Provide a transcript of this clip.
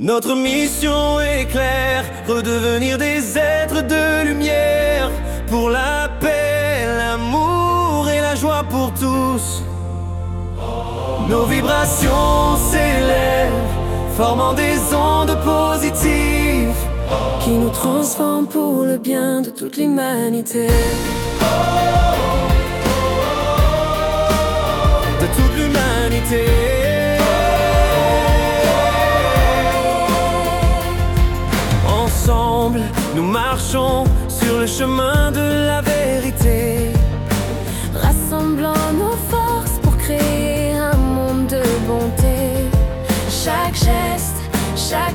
Notre mission est claire, redevenir des êtres de lumière, pour la paix, l'amour et la joie pour tous. Nos vibrations s'élèvent, formant des ondes positives qui nous transforment pour le bien de toute l'humanité. De toute l'humanité. Ensemble, nous marchons sur le chemin de la vérité, rassemblant nos forces pour créer un monde de bonté. Chaque geste, chaque